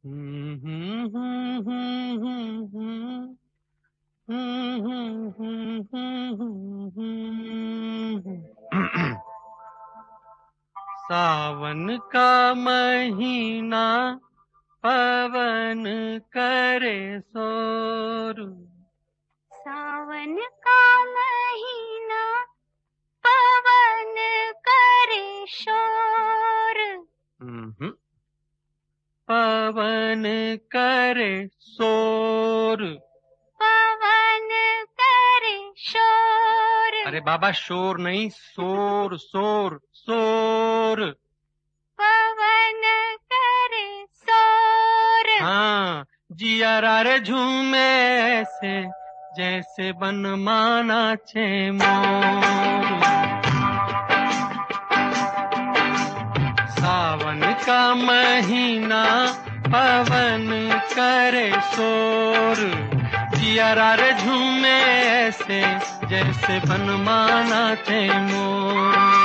सावन का महीना पवन करे शोर। सावन का महीना पवन करे शोर। पवन करे शोर। पवन करे शोर। अरे बाबा शोर नहीं, शोर शोर शोर। पवन करे शोर। हाँ, जियारा रे झूमे ऐसे जैसे बनमाना छे मोर। सावन का महीना पवन करे शोर। जियारा रे झूमे ऐसे जैसे बनमाना छे मोर।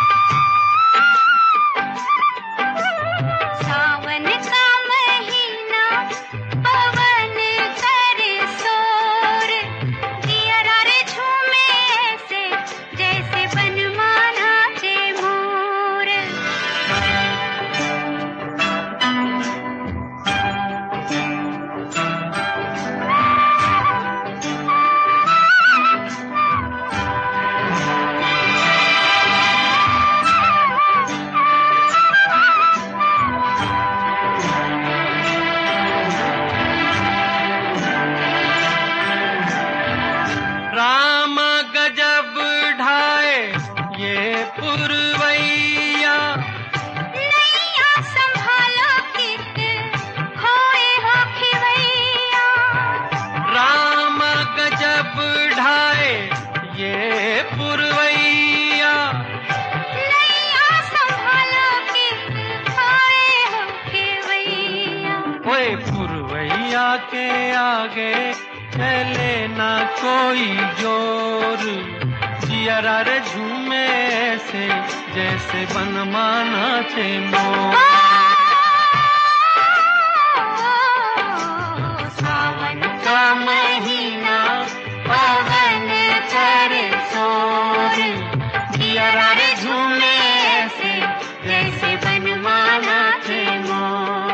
सावन का महीना पवन करे शोर। जियारा रे झूमे ऐसे जैसे बनमाना छे मोर। राम गजब ढाए ये पुरवैया। नैया संभालो कित खोए हो खिवैया। राम गजब ढाए ये पुरवैया। नैया संभालो कित खोए हो खिवैया। ओए पुरवैया के आगे चले ना कोई जोर। जियारा रे झूमे ऐसे जैसे बनमाना छे मोर। सावन का महीना पवन करे शोर। जियारा रे झूमे ऐसे जैसे बनमाना छे मोर।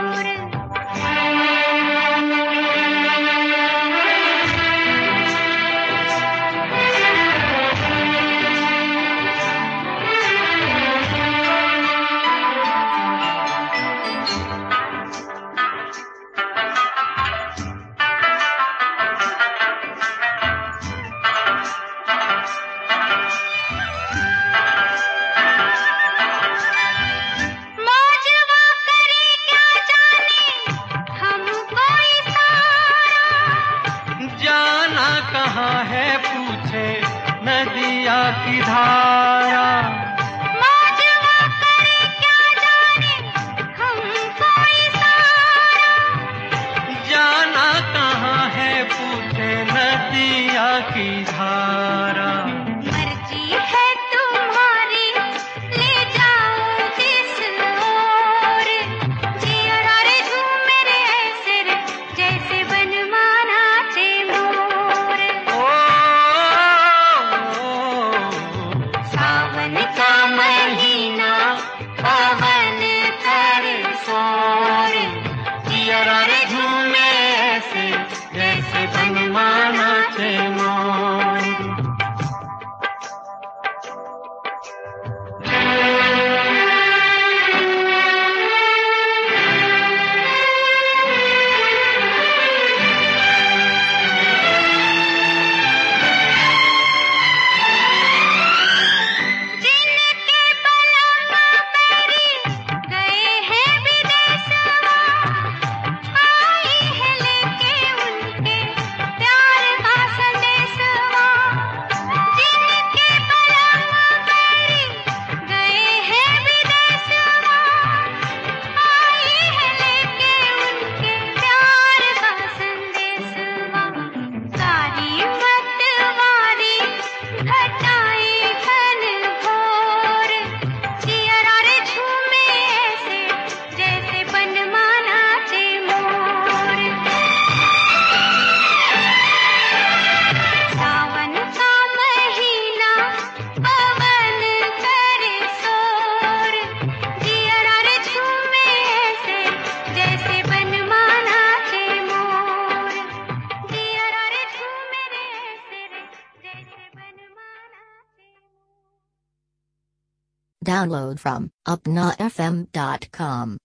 Download from upnafm.com.